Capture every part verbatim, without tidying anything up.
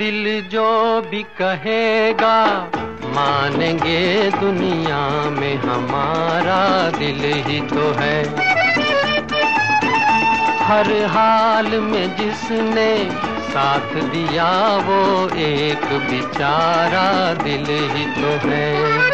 दिल जो भी कहेगा मानेंगे, दुनिया में हमारा दिल ही तो है। हर हाल में जिसने साथ दिया वो एक बेचारा दिल ही तो है।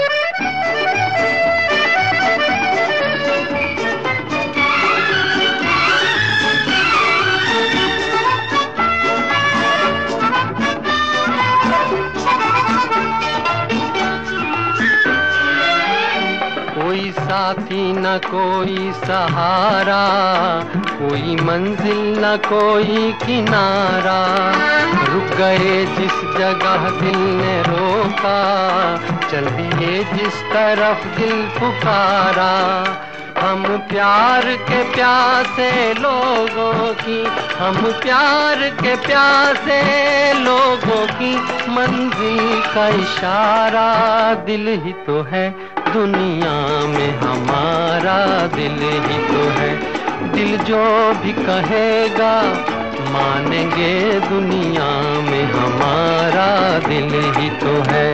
कोई साथी न कोई सहारा, कोई मंजिल न कोई किनारा। रुक गए जिस जगह दिल ने रोका, चल दिए जिस तरफ दिल पुकारा। हम प्यार के प्यासे लोगों की, हम प्यार के प्यासे लोगों की मंजिल का इशारा दिल ही तो है। दुनिया में हमारा दिल ही तो है। दिल जो भी कहेगा मानेंगे, दुनिया में हमारा दिल ही तो है।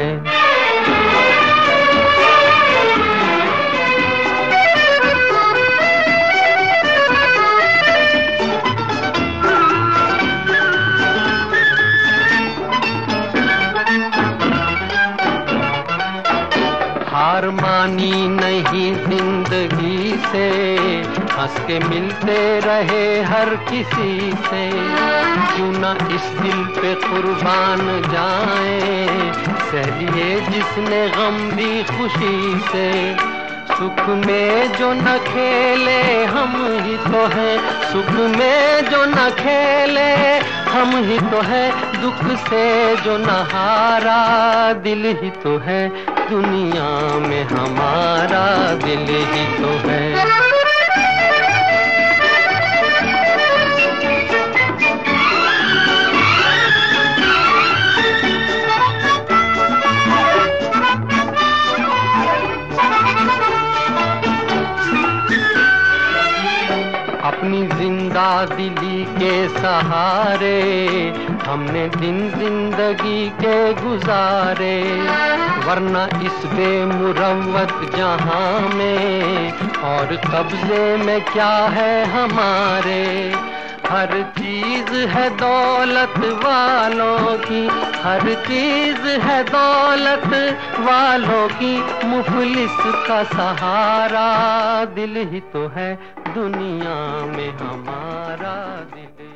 हार मानी नहीं जिंदगी से, हंस के मिलते रहे हर किसी से। क्यों ना इस दिल पे कुर्बान जाए, सह लिए जिसने गम भी खुशी से। सुख में जो न खेले हम ही तो हैं, सुख में जो न खेले हम ही तो है। दुख से जो न हारा दिल ही तो है। दुनिया में हमारा दिल ही तो है। अपनी जिंदा दिली के सहारे हमने दिन जिंदगी के गुजारे। वरना इस बेमुरव्वत जहां में और कब्जे में क्या है हमारे। हर चीज है दौलत वालों की, हर चीज है दौलत वालों की। मुफलिस का सहारा दिल ही तो है। दुनिया में हमारा दिल